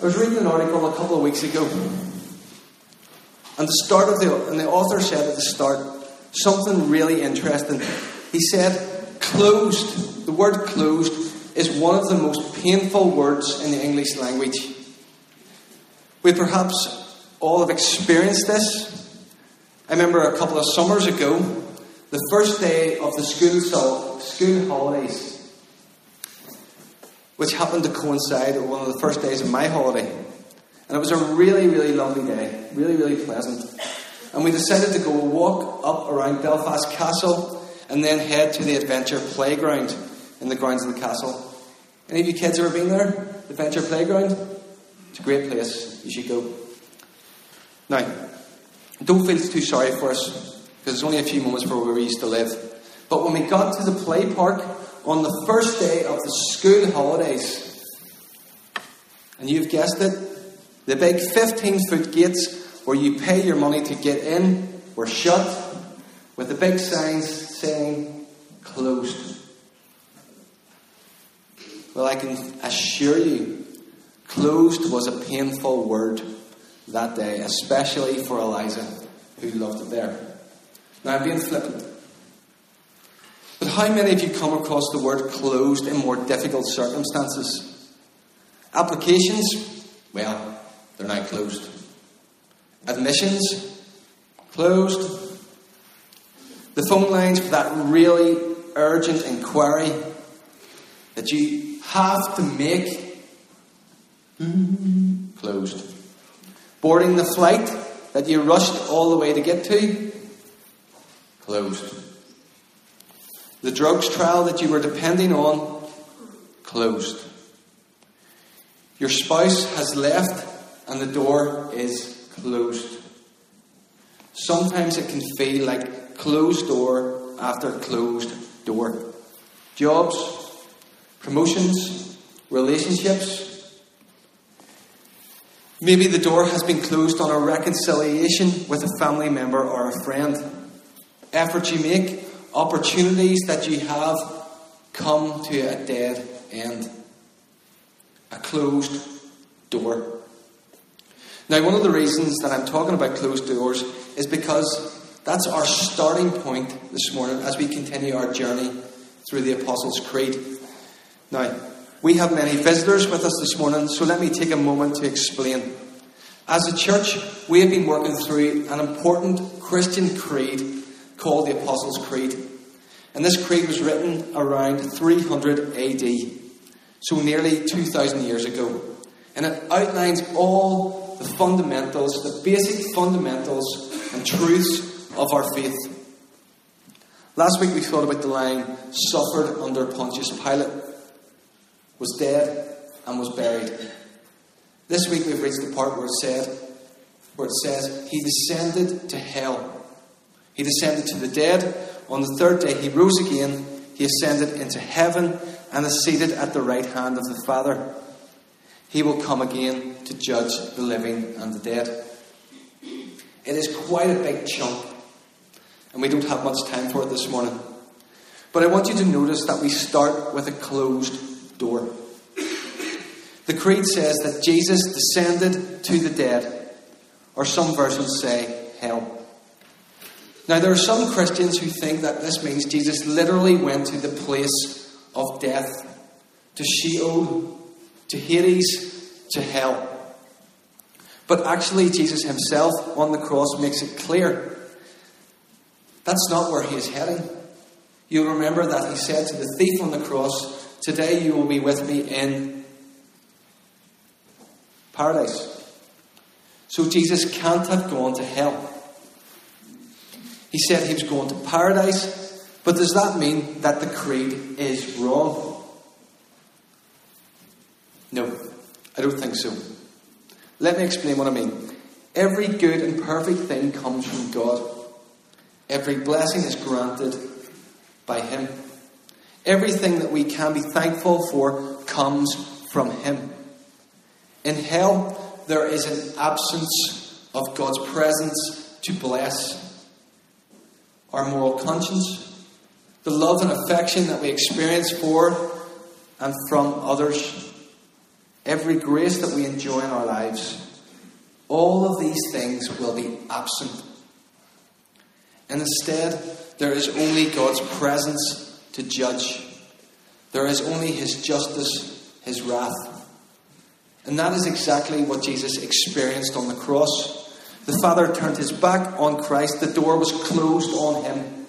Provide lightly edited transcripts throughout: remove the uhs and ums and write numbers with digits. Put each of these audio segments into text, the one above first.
I was reading an article a couple of weeks ago, and the author said at the start something really interesting. He said, closed, the word closed, is one of the most painful words in the English language. We perhaps all have experienced this. I remember a couple of summers ago, the first day of the school holidays, which happened to coincide with one of the first days of my holiday. And it was a really, really lovely day. Really, really pleasant. And we decided to go walk up around Belfast Castle and then head to the Adventure Playground in the grounds of the castle. Any of you kids ever been there? The Adventure Playground? It's a great place. You should go. Now, don't feel too sorry for us, because it's only a few moments from where we used to live. But when we got to the play park on the first day of the school holidays, and you've guessed it, the big 15-foot gates where you pay your money to get in were shut, with the big signs saying closed. Well, I can assure you, closed was a painful word that day, especially for Eliza, who loved it there. Now, I'm being flippant, but how many of you come across the word closed in more difficult circumstances? Applications? Well, they're now closed. Admissions? Closed. The phone lines for that really urgent inquiry that you have to make? Closed. Boarding the flight that you rushed all the way to get to? Closed. The drugs trial that you were depending on? Closed. Your spouse has left and the door is closed. Sometimes it can feel like closed door after closed door. Jobs, promotions, relationships. Maybe the door has been closed on a reconciliation with a family member or a friend. Efforts you make, opportunities that you have, come to a dead end. A closed door. Now, one of the reasons that I'm talking about closed doors is because that's our starting point this morning as we continue our journey through the Apostles' Creed. Now, we have many visitors with us this morning, so let me take a moment to explain. As a church, we have been working through an important Christian creed called the Apostles' Creed. And this creed was written around 300 AD, so nearly 2,000 years ago. And it outlines all the fundamentals, the basic fundamentals and truths of our faith. Last week we thought about the line, suffered under Pontius Pilate, was dead and was buried. This week we've reached the part where it says, he descended to hell. He descended to the dead. On the third day he rose again. He ascended into heaven and is seated at the right hand of the Father. He will come again to judge the living and the dead. It is quite a big chunk, and we don't have much time for it this morning. But I want you to notice that we start with a closed door. The creed says that Jesus descended to the dead, or some versions say hell. Now, there are some Christians who think that this means Jesus literally went to the place of death, to Sheol, to Hades, to hell. But actually, Jesus himself on the cross makes it clear that's not where he is heading. You'll remember that he said to the thief on the cross, today you will be with me in paradise. So Jesus can't have gone to hell. He said he was going to paradise, but does that mean that the creed is wrong? No, I don't think so. Let me explain what I mean. Every good and perfect thing comes from God. Every blessing is granted by him. Everything that we can be thankful for comes from him. In hell, there is an absence of God's presence to bless our moral conscience, the love and affection that we experience for and from others. every grace that we enjoy in our lives, all of these things will be absent. And instead, there is only God's presence to judge. There is only His justice, His wrath. And that is exactly what Jesus experienced on the cross. The Father turned His back on Christ. The door was closed on Him.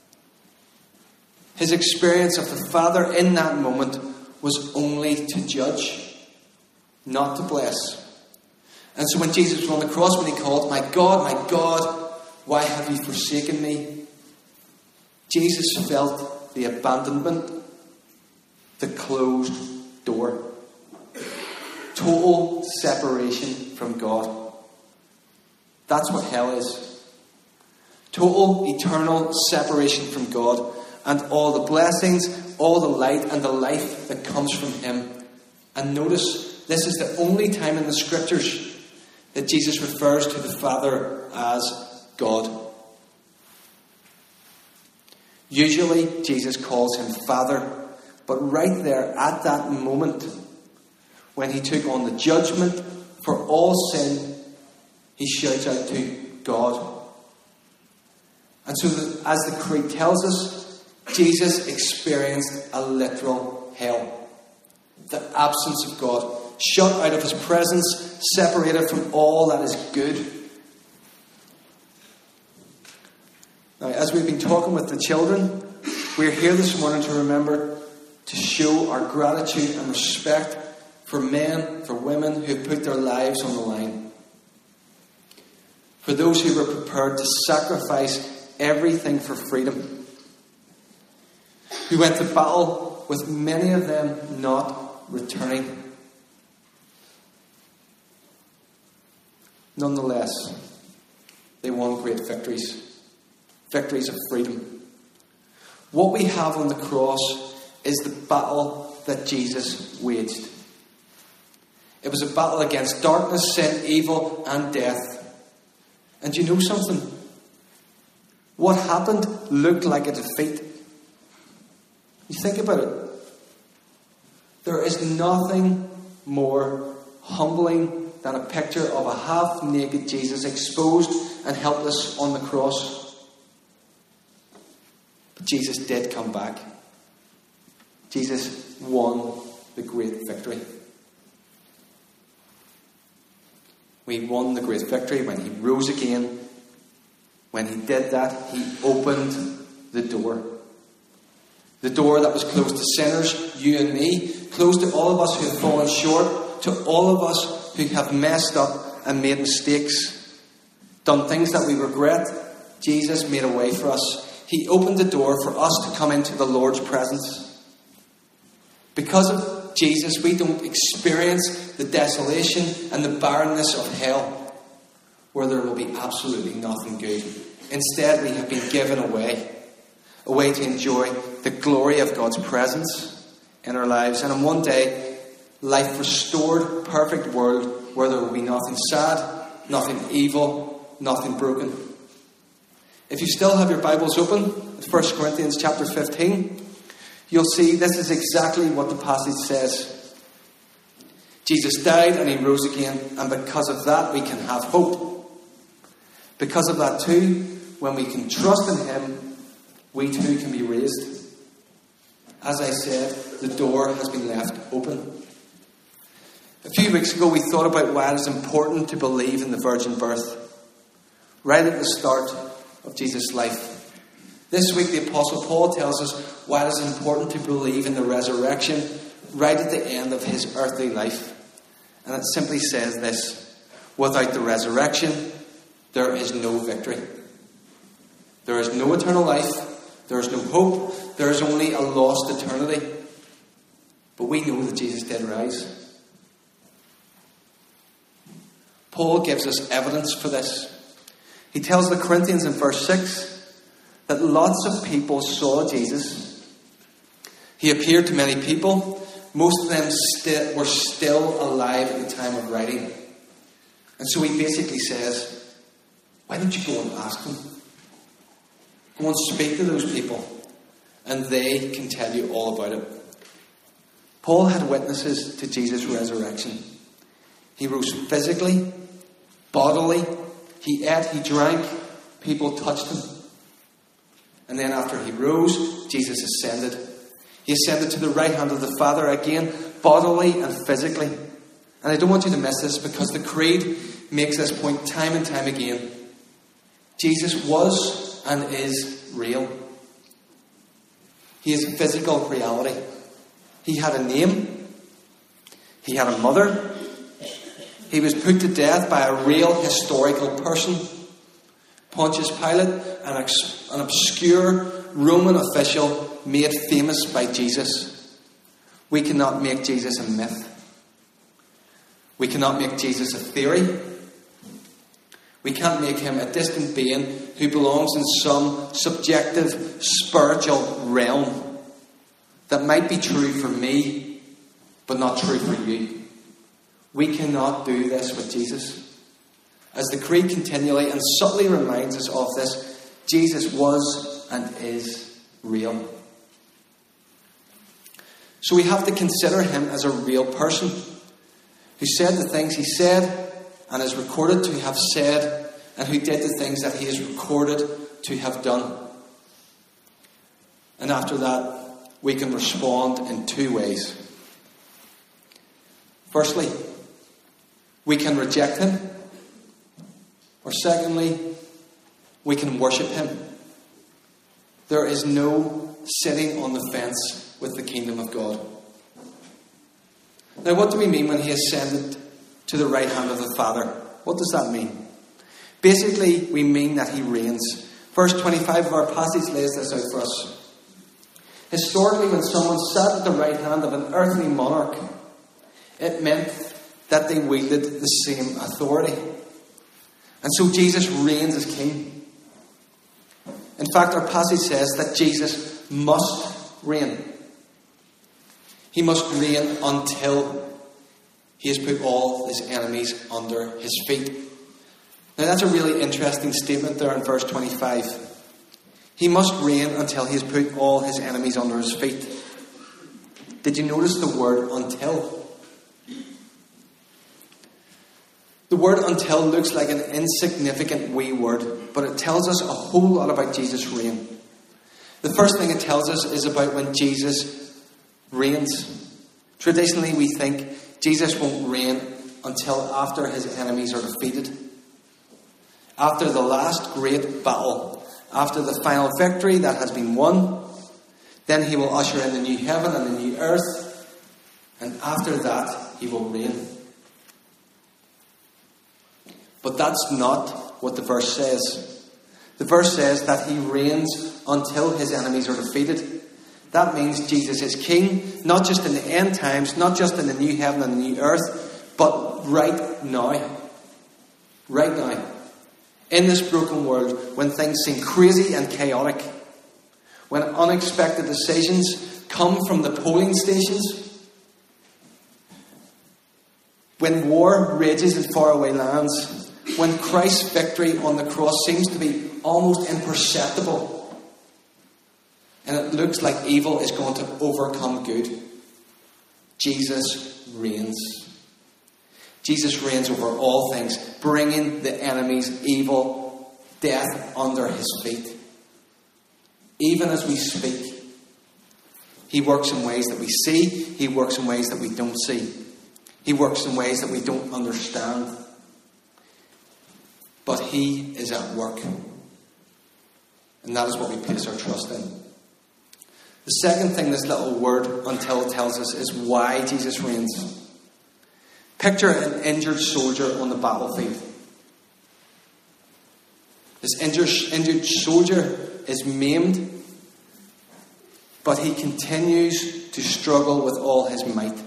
His experience of the Father in that moment was only to judge, not to bless. And so when Jesus was on the cross, when He called, my God, why have you forsaken me?" Jesus felt the abandonment, the closed door. Total separation from God. That's what hell is. Total, eternal separation from God and all the blessings, all the light and the life that comes from Him. And notice, this is the only time in the Scriptures that Jesus refers to the Father as God. Usually, Jesus calls Him Father, but right there at that moment, when He took on the judgment for all sin, He shouts out to God. And so, as the Creed tells us, Jesus experienced a literal hell. The absence of God. Shut out of His presence, separated from all that is good. Now, as we've been talking with the children, we're here this morning to remember to show our gratitude and respect for men, for women who have put their lives on the line. For those who were prepared to sacrifice everything for freedom. Who went to battle with many of them not returning. Nonetheless, they won great victories. Victories of freedom. What we have on the cross is the battle that Jesus waged. It was a battle against darkness, sin, evil, and death. And you know something? What happened looked like a defeat. You think about it. There is nothing more humbling than a picture of a half-naked Jesus exposed and helpless on the cross. But Jesus did come back. Jesus won the great victory. We won the great victory when He rose again. When He did that, He opened the door. The door that was closed to sinners, you and me, closed to all of us who have fallen short, to all of us who have messed up and made mistakes, done things that we regret. Jesus made a way for us. He opened the door for us to come into the Lord's presence. Because of Jesus, we don't experience the desolation and the barrenness of hell, where there will be absolutely nothing good. Instead, we have been given a way to enjoy the glory of God's presence in our lives. And in one day, life restored, perfect world where there will be nothing sad, nothing evil, nothing broken. If you still have your Bibles open, 1 Corinthians chapter 15, you'll see this is exactly what the passage says. Jesus died and He rose again, and because of that we can have hope. Because of that too, when we can trust in Him, we too can be raised. As I said, the door has been left open. A few weeks ago we thought about why it is important to believe in the virgin birth. Right at the start of Jesus' life. This week the Apostle Paul tells us why it is important to believe in the resurrection right at the end of His earthly life. And it simply says this: without the resurrection, there is no victory. There is no eternal life. There is no hope. There is only a lost eternity. But we know that Jesus did rise. Paul gives us evidence for this. He tells the Corinthians in verse 6 that lots of people saw Jesus. He appeared to many people. Most of them were still alive at the time of writing. And so he basically says, why don't you go and ask them? Go and speak to those people, and they can tell you all about it. Paul had witnesses to Jesus' resurrection. He rose physically, bodily. He ate, he drank. People touched him. And then after he rose, Jesus ascended. He ascended to the right hand of the Father again, bodily and physically. And I don't want you to miss this, because the Creed makes this point time and time again. Jesus was and is real. He is a physical reality. He had a name. He had a mother. He was put to death by a real historical person. Pontius Pilate, an obscure Roman official made famous by Jesus. We cannot make Jesus a myth. We cannot make Jesus a theory. We can't make him a distant being who belongs in some subjective spiritual realm that might be true for me, but not true for you. We cannot do this with Jesus. As the Creed continually and subtly reminds us of this, Jesus was and is real. So we have to consider him as a real person who said the things he said and is recorded to have said, and who did the things that he is recorded to have done. And after that, we can respond in two ways. Firstly, we can reject him. Or secondly, we can worship him. There is no sitting on the fence with the kingdom of God. Now, what do we mean when he ascended to the right hand of the Father? What does that mean? Basically, we mean that he reigns. Verse 25 of our passage lays this out for us. Historically, when someone sat at the right hand of an earthly monarch, it meant that they wielded the same authority. And so Jesus reigns as king. In fact, our passage says that Jesus must reign. He must reign until he has put all his enemies under his feet. Now that's a really interesting statement there in verse 25. He must reign until he has put all his enemies under his feet. Did you notice the word until? The word until looks like an insignificant wee word, but it tells us a whole lot about Jesus' reign. The first thing it tells us is about when Jesus reigns. Traditionally, we think Jesus won't reign until after his enemies are defeated. After the last great battle, after the final victory that has been won, then he will usher in the new heaven and the new earth, and after that, he will reign. But that's not what the verse says. The verse says that he reigns until his enemies are defeated. That means Jesus is king, not just in the end times, not just in the new heaven and the new earth, but right now. Right now. In this broken world, when things seem crazy and chaotic, when unexpected decisions come from the polling stations, when war rages in faraway lands, when Christ's victory on the cross seems to be almost imperceptible, and it looks like evil is going to overcome good, Jesus reigns. Jesus reigns over all things, bringing the enemy's evil death under his feet. Even as we speak, he works in ways that we see, he works in ways that we don't see. He works in ways that we don't understand. But he is at work. And that is what we place our trust in. The second thing this little word until tells us is why Jesus reigns. Picture an injured soldier on the battlefield. This injured soldier is maimed, but he continues to struggle with all his might.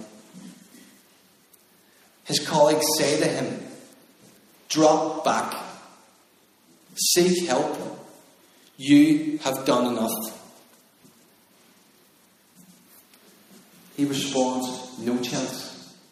His colleagues say to him, "Drop back. Seek help. You have done enough." He responds, "No chance.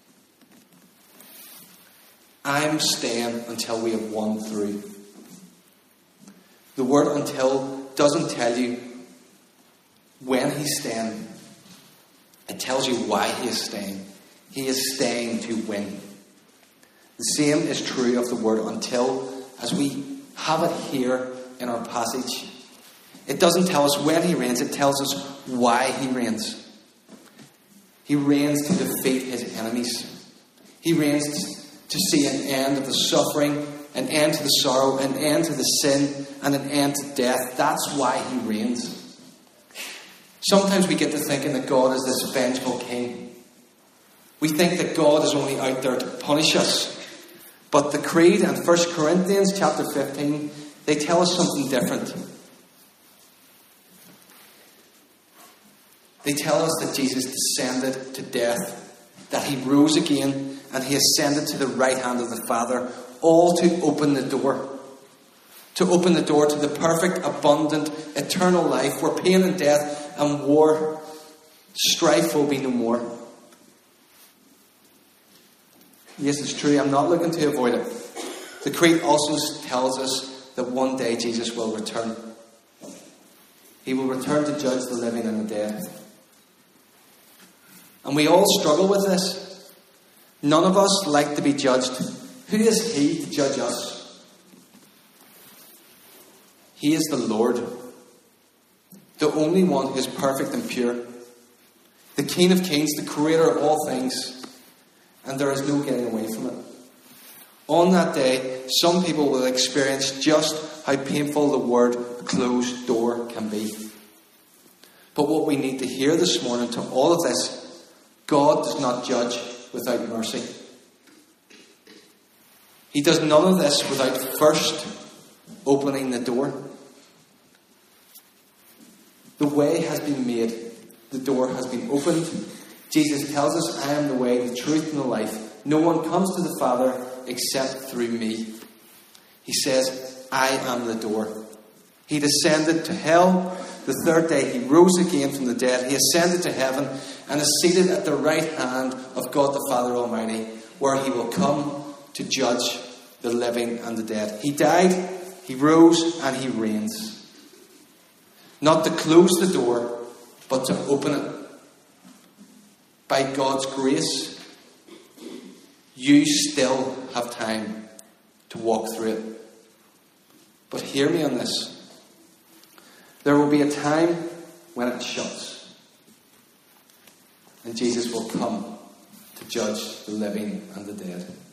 I'm staying until we have won through." The word until doesn't tell you when he's staying. It tells you why he is staying. He is staying to win. The same is true of the word until, as we have it here in our passage. It doesn't tell us when he reigns, it tells us why he reigns. He reigns to defeat his enemies. He reigns to see an end of the suffering, an end to the sorrow, an end to the sin, and an end to death. That's why he reigns. Sometimes we get to thinking that God is this vengeful king. We think that God is only out there to punish us. But the Creed and 1 Corinthians chapter 15, they tell us something different. They tell us that Jesus descended to death, that he rose again, and he ascended to the right hand of the Father, all to open the door. To open the door to the perfect, abundant, eternal life where pain and death and war, strife will be no more. Yes, it's true. I'm not looking to avoid it. The Creed also tells us that one day Jesus will return. He will return to judge the living and the dead. And we all struggle with this. None of us like to be judged. Who is he to judge us? He is the Lord, the only one who is perfect and pure, the King of Kings, the creator of all things, and there is no getting away from it. On that day, some people will experience just how painful the word closed door can be. But what we need to hear this morning to all of this, God does not judge without mercy. He does none of this without first opening the door. The way has been made. The door has been opened. Jesus tells us, I am the way, the truth, and the life. No one comes to the Father except through me. He says, I am the door. He descended to hell. The third day he rose again from the dead. He ascended to heaven and is seated at the right hand of God the Father Almighty, where he will come to judge the living and the dead. He died, he rose, and he reigns. Not to close the door, but to open it. By God's grace, you still have time to walk through it. But hear me on this. There will be a time when it shuts. And Jesus will come to judge the living and the dead.